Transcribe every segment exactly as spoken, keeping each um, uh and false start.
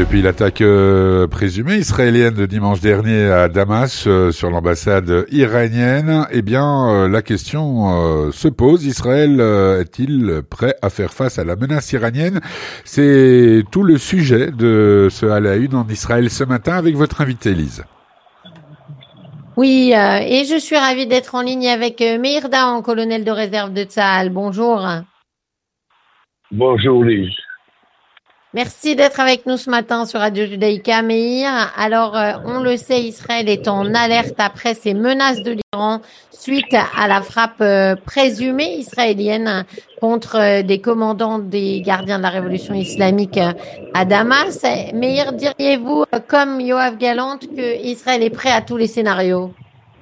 Depuis l'attaque euh, présumée israélienne de dimanche dernier à Damas euh, sur l'ambassade iranienne, eh bien euh, la question euh, se pose. Israël euh, est-il prêt à faire face à la menace iranienne? C'est tout le sujet de ce à la une en Israël ce matin avec votre invité Lise. Oui, euh, et je suis ravie d'être en ligne avec euh, Meir Dahan, colonel de réserve de Tsahal. Bonjour. Bonjour Lise. Merci d'être avec nous ce matin sur Radio Judaïka, Meir. Alors, euh, on le sait, Israël est en alerte après ces menaces de l'Iran suite à la frappe euh, présumée israélienne contre euh, des commandants des gardiens de la révolution islamique euh, à Damas. Meir, diriez-vous, euh, comme Yoav Gallant, que Israël est prêt à tous les scénarios?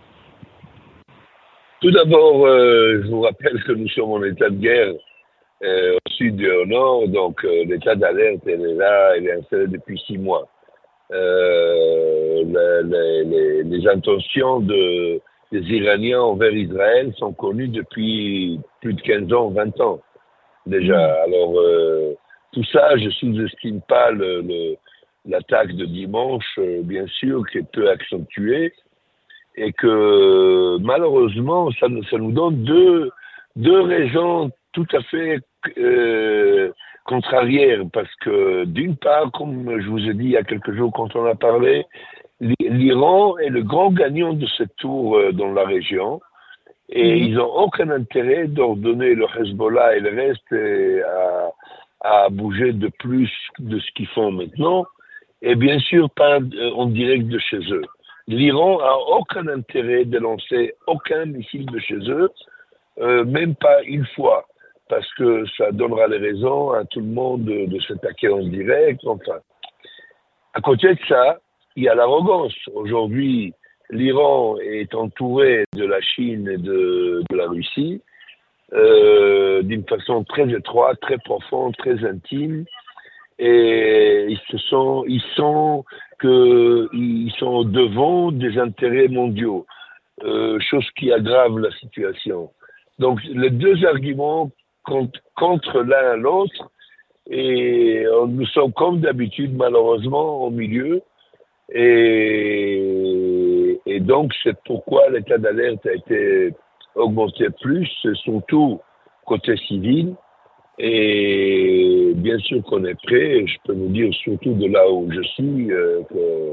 Tout d'abord, euh, je vous rappelle que nous sommes en état de guerre euh, au sud et au nord, donc euh, l'état d'alerte, elle est là, elle est installée depuis six mois. Euh, la- la- les, les intentions de, des Iraniens envers Israël sont connues depuis plus de quinze ans, vingt ans déjà. Alors, euh, tout ça, je sous-estime pas le, le, l'attaque de dimanche, euh, bien sûr, qui est peu accentuée, et que malheureusement, ça, nous- ça nous donne deux, deux raisons tout à fait euh, contrarières. Parce que d'une part, comme je vous ai dit il y a quelques jours quand on a parlé, l'I- l'Iran est le grand gagnant de cette tour euh, dans la région. Et Mhm. ils n'ont aucun intérêt d'ordonner le Hezbollah et le reste euh, à, à bouger de plus de ce qu'ils font maintenant. Et bien sûr, pas euh, en direct de chez eux. L'Iran a aucun intérêt de lancer aucun missile de chez eux, euh, même pas une fois, parce que ça donnera les raisons à tout le monde de, de s'attaquer en direct. Enfin, à côté de ça, il y a l'arrogance. Aujourd'hui, l'Iran est entouré de la Chine et de, de la Russie euh, d'une façon très étroite, très profonde, très intime. Et ils se sont, ils sont que ils sont au devant des intérêts mondiaux, euh, chose qui aggrave la situation. Donc les deux arguments contre, contre l'un l'autre, et euh, nous sommes comme d'habitude malheureusement au milieu, et, et donc c'est pourquoi l'état d'alerte a été augmenté plus, surtout côté civil. Et bien sûr qu'on est prêt, je peux vous dire surtout de là où je suis, euh, que,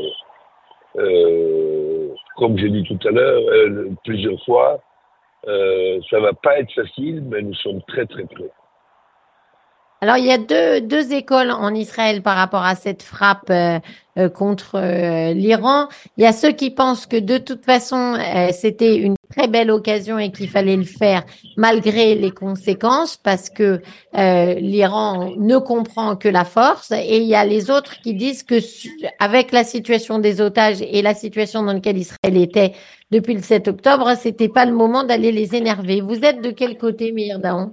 euh, comme j'ai dit tout à l'heure, euh, plusieurs fois, euh, ça va pas être facile, mais nous sommes très très prêts. Alors, il y a deux, deux écoles en Israël par rapport à cette frappe euh, euh, contre euh, l'Iran. Il y a ceux qui pensent que de toute façon, euh, c'était une très belle occasion et qu'il fallait le faire malgré les conséquences parce que euh, l'Iran ne comprend que la force. Et il y a les autres qui disent que su- avec la situation des otages et la situation dans laquelle Israël était depuis le sept octobre, c'était pas le moment d'aller les énerver. Vous êtes de quel côté, Meir Dahan?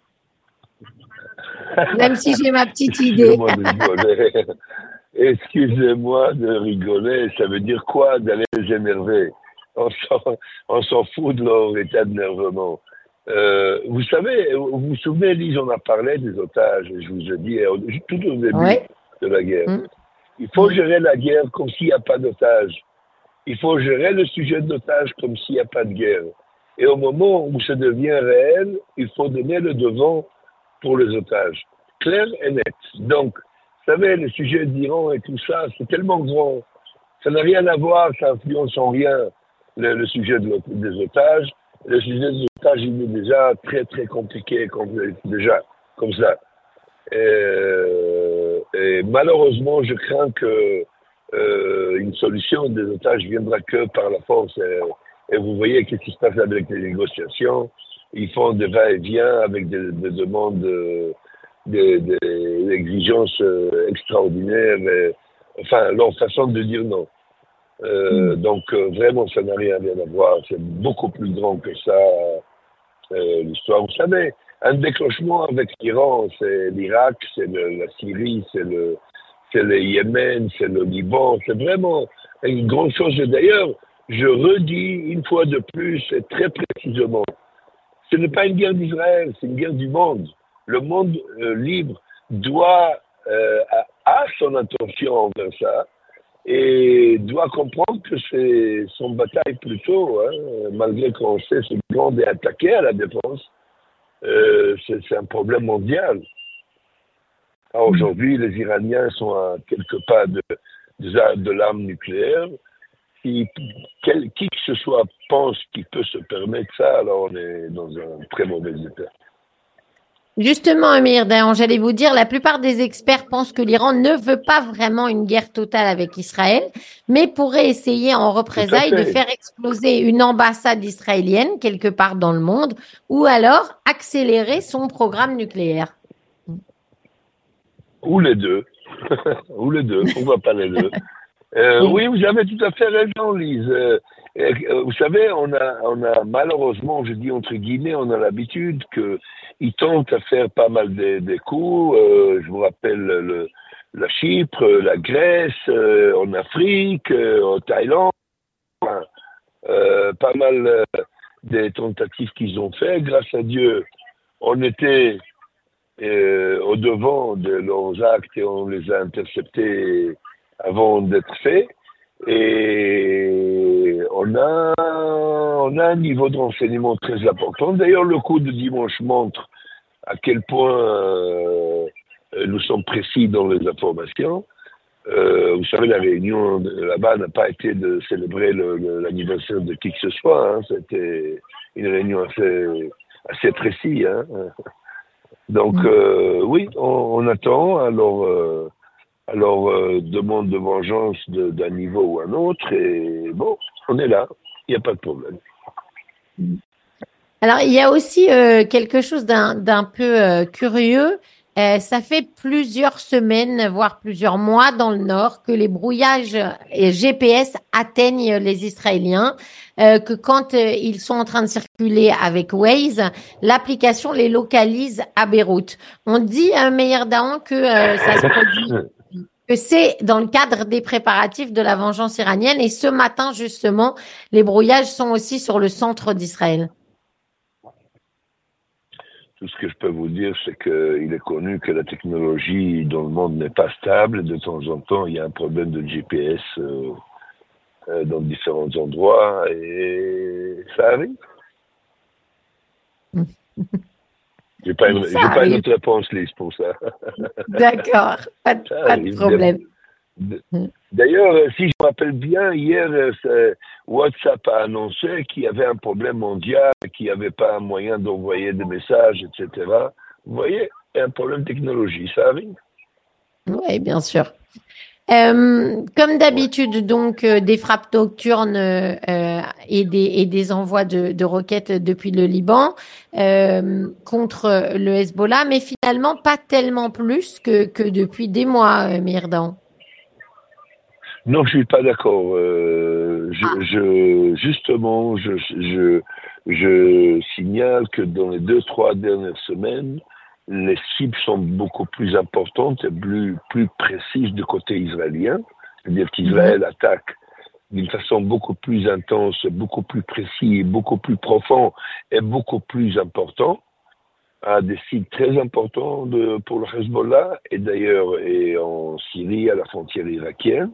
Même si j'ai ma petite idée. Excusez-moi de rigoler. Excusez-moi de rigoler. Ça veut dire quoi d'aller les énerver? On s'en, on s'en fout de leur état d'énervement. Euh, vous savez, vous vous souvenez, Lise, on a parlé des otages, et je vous ai dit euh, tout au début Oui. de la guerre. Mm. Il faut Mm. gérer la guerre comme s'il n'y a pas d'otages. Il faut gérer le sujet d'otages comme s'il n'y a pas de guerre. Et au moment où ça devient réel, il faut donner le devant pour les otages. Clair et net. Donc, vous savez, le sujet d'Iran et tout ça, c'est tellement grand. Ça n'a rien à voir, ça influence en rien le, le sujet de, des otages. Le sujet des otages, il est déjà très, très compliqué, comme, déjà, comme ça. Et, et malheureusement, je crains que euh, une solution des otages viendra que par la force. Et, et vous voyez qu'est-ce qui se passe avec les négociations. Ils font des va-et-vient avec des, des demandes, des, des, des exigences extraordinaires. Et, enfin, leur façon de dire non. Euh, mm. Donc, euh, vraiment, ça n'a rien, rien à voir. C'est beaucoup plus grand que ça, euh, l'histoire. Vous savez, un déclenchement avec l'Iran, c'est l'Irak, c'est le, la Syrie, c'est le, c'est le Yémen, c'est le Liban. C'est vraiment une grande chose. Et d'ailleurs, je redis une fois de plus et très précisément, ce n'est pas une guerre d'Israël, c'est une guerre du monde. Le monde euh, libre doit euh, a son attention envers ça et doit comprendre que c'est son bataille plutôt, hein, malgré qu'on sait ce monde est attaqué à la défense, euh, c'est, c'est un problème mondial. Alors aujourd'hui, les Iraniens sont à quelques pas de, de, de l'arme nucléaire. Si quel, qui que ce soit pense qu'il peut se permettre ça, alors on est dans un très mauvais état. Justement, Amir Dayan, j'allais vous dire, la plupart des experts pensent que l'Iran ne veut pas vraiment une guerre totale avec Israël, mais pourrait essayer en représailles de faire exploser une ambassade israélienne quelque part dans le monde, ou alors accélérer son programme nucléaire. Ou les deux. Ou les deux, pourquoi pas les deux. Euh, oui, vous avez tout à fait raison, Lise. Euh, euh, vous savez, on a, on a malheureusement, je dis entre guillemets, on a l'habitude qu'ils tentent à faire pas mal de, de coups. Euh, je vous rappelle le, la Chypre, la Grèce, euh, en Afrique, euh, en Thaïlande. Enfin, euh, pas mal euh, des tentatives qu'ils ont fait. Grâce à Dieu, on était euh, au devant de leurs actes et on les a interceptés avant d'être fait, et on a, on a un niveau de renseignement très important. D'ailleurs, le coup de dimanche montre à quel point euh, nous sommes précis dans les informations. Euh, vous savez, la réunion là-bas n'a pas été de célébrer le, le, l'anniversaire de qui que ce soit, hein. C'était une réunion assez, assez précise. Hein. Donc, euh, oui, on, on attend. Alors... Euh, Alors, euh, demande de vengeance de, d'un niveau ou un autre, et bon, on est là, il n'y a pas de problème. Alors, il y a aussi euh, quelque chose d'un, d'un peu euh, curieux. Euh, ça fait plusieurs semaines, voire plusieurs mois dans le nord, que les brouillages et G P S atteignent les Israéliens, euh, que quand euh, ils sont en train de circuler avec Waze, l'application les localise à Beyrouth. On dit à Meir Dahan que euh, ça se produit... que c'est dans le cadre des préparatifs de la vengeance iranienne. Et ce matin, justement, les brouillages sont aussi sur le centre d'Israël. Tout ce que je peux vous dire, c'est qu'il est connu que la technologie dans le monde n'est pas stable. De temps en temps, il y a un problème de G P S euh, euh, dans différents endroits et ça arrive. J'ai pas, une, j'ai pas une autre réponse, Lise, pour ça. D'accord, pas de, pas de problème. D'ailleurs, si je me rappelle bien, hier, WhatsApp a annoncé qu'il y avait un problème mondial, qu'il n'y avait pas un moyen d'envoyer des messages, et cetera. Vous voyez, il y a un problème de technologie, ça arrive. Oui, bien sûr. Euh, comme d'habitude, donc euh, des frappes nocturnes euh, et des et des envois de, de roquettes depuis le Liban euh, contre le Hezbollah, mais finalement pas tellement plus que que depuis des mois, euh, Meir Dahan. Non, je suis pas d'accord. Euh, je, ah. je justement, je je je signale que dans les deux trois dernières semaines, les cibles sont beaucoup plus importantes et plus, plus précises du côté israélien. C'est-à-dire qu'Israël mmh. attaque d'une façon beaucoup plus intense, beaucoup plus précis, beaucoup plus profond et beaucoup plus important à des sites très importants de, pour le Hezbollah et d'ailleurs et en Syrie à la frontière irakienne.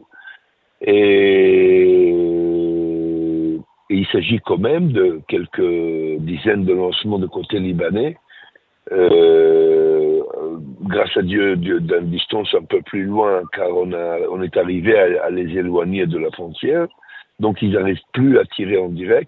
Et, et il s'agit quand même de quelques dizaines de lancements de côté libanais. Euh, grâce à Dieu, d'une distance un peu plus loin, car on, a, on est arrivé à, à les éloigner de la frontière. Donc, ils n'arrivent plus à tirer en direct.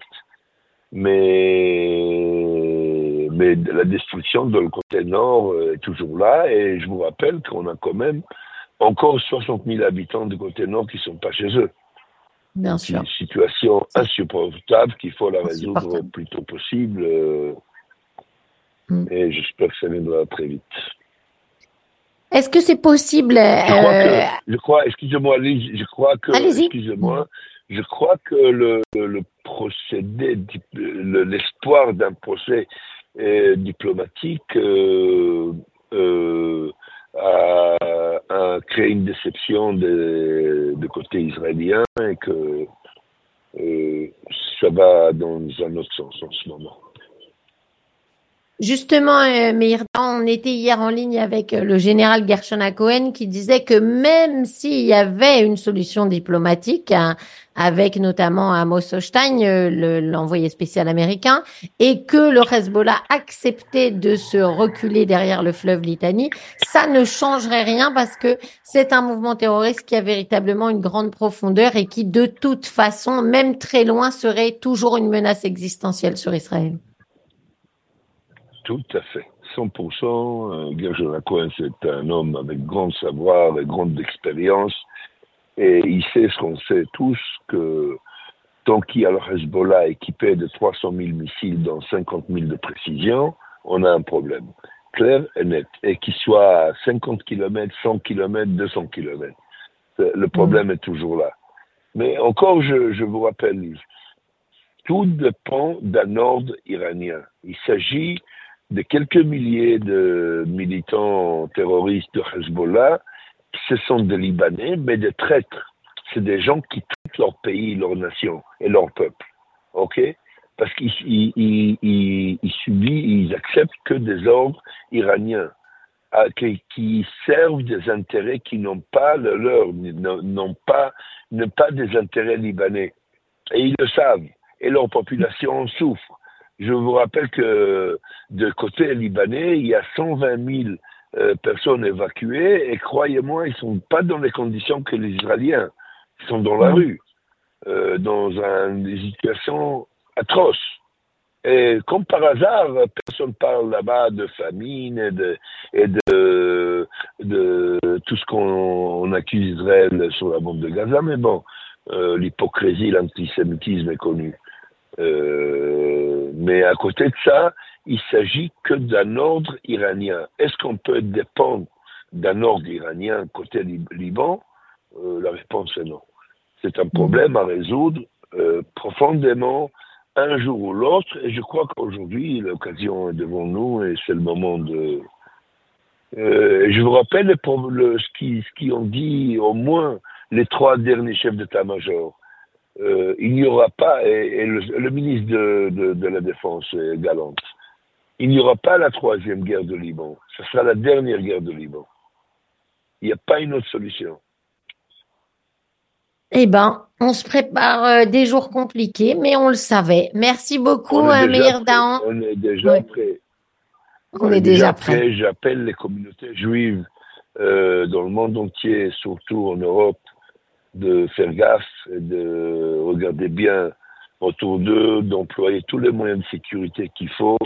Mais, mais la destruction de le côté nord est toujours là. Et je vous rappelle qu'on a quand même encore soixante mille habitants du côté nord qui ne sont pas chez eux. Bien sûr. Une situation insupportable qu'il faut la résoudre le plus tôt possible. Euh, mm. Et j'espère que ça viendra très vite. Est-ce que c'est possible Je crois euh... que, je crois, excusez-moi Lise, je crois que, Allez-y. excusez-moi, je crois que le, le procédé, le, l'espoir d'un procès euh, diplomatique euh, euh, a, a créé une déception de, de côté israélien et que euh, ça va dans un autre sens en ce moment. Justement, euh, Meir, on était hier en ligne avec euh, le général Gershon Cohen qui disait que même s'il y avait une solution diplomatique, hein, avec notamment Amos Hochstein, euh, le- l'envoyé spécial américain, et que le Hezbollah acceptait de se reculer derrière le fleuve Litanie, ça ne changerait rien parce que c'est un mouvement terroriste qui a véritablement une grande profondeur et qui, de toute façon, même très loin, serait toujours une menace existentielle sur Israël. Tout à fait, cent pour cent. Euh, Gershon Cohen, c'est un homme avec grand savoir et grande expérience. Et il sait ce qu'on sait tous, que tant qu'il y a le Hezbollah équipé de trois cent mille missiles dans cinquante mille de précision, on a un problème. Clair et net. Et qu'il soit à cinquante kilomètres, cent kilomètres, deux cents kilomètres. Le problème mmh. est toujours là. Mais encore, je, je vous rappelle, tout dépend d'un ordre iranien. Il s'agit de quelques milliers de militants terroristes de Hezbollah. Ce sont des Libanais, mais des traîtres. C'est des gens qui tuent leur pays, leur nation et leur peuple. Ok? Parce qu'ils ils, ils, ils, ils subissent, ils acceptent que des ordres iraniens euh, qui, qui servent des intérêts qui n'ont pas le leur, n'ont pas, n'ont pas des intérêts libanais. Et ils le savent. Et leur population souffre. Je vous rappelle que de côté libanais, il y a cent vingt mille euh, personnes évacuées et croyez-moi, ils ne sont pas dans les conditions que les Israéliens. Ils sont dans la mmh. rue, euh, dans un, des situations atroces. Et comme par hasard, personne parle là-bas de famine et de, et de, de tout ce qu'on accuse Israël sur la bande de Gaza. Mais bon, euh, l'hypocrisie, l'antisémitisme est connu. Euh, mais à côté de ça, il s'agit que d'un ordre iranien. Est-ce qu'on peut dépendre d'un ordre iranien côté Liban? euh, La réponse est non. C'est un problème à résoudre euh, profondément un jour ou l'autre, et je crois qu'aujourd'hui l'occasion est devant nous et c'est le moment de... Euh, je vous rappelle pour le, ce qui ce qui ont dit au moins les trois derniers chefs d'état-major. Euh, il n'y aura pas, et, et le, le ministre de, de, de la Défense est galante, il n'y aura pas la troisième guerre de Liban. Ce sera la dernière guerre de Liban. Il n'y a pas une autre solution. Eh ben, on se prépare euh, des jours compliqués, mais on le savait. Merci beaucoup, euh, Meir Dahan. On est déjà ouais. prêt. On, on est, est déjà prêt. prêt. J'appelle les communautés juives euh, dans le monde entier, surtout en Europe, de faire gaffe, et de regarder bien autour d'eux, d'employer tous les moyens de sécurité qu'il faut.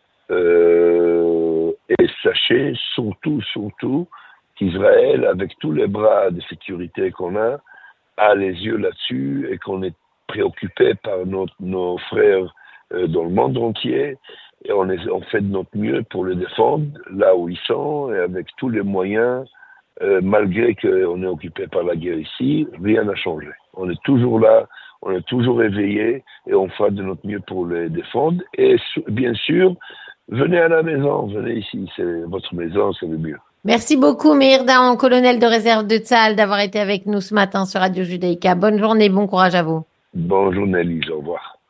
Euh, et sachez surtout, surtout, qu'Israël, avec tous les bras de sécurité qu'on a, a les yeux là-dessus et qu'on est préoccupé par notre, nos frères euh, dans le monde entier. Et on, est, on fait de notre mieux pour les défendre là où ils sont et avec tous les moyens. Euh, malgré qu'on est occupé par la guerre ici, rien n'a changé. On est toujours là, on est toujours éveillé et on fera de notre mieux pour les défendre. Et bien sûr, venez à la maison, venez ici, c'est votre maison, c'est le mieux. Merci beaucoup, Meir Dahan, colonel de réserve de Tzahal, d'avoir été avec nous ce matin sur Radio Judaïka. Bonne journée, bon courage à vous. Bonne journée, Lise, au revoir.